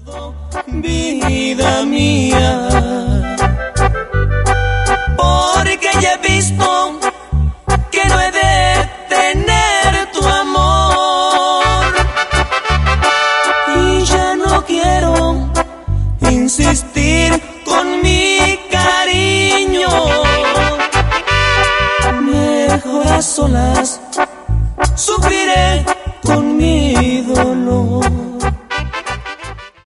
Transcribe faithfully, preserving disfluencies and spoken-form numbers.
Vida mía, porque ya he visto que no he de tener tu amor y ya no quiero insistir con mi cariño. Mejor a solas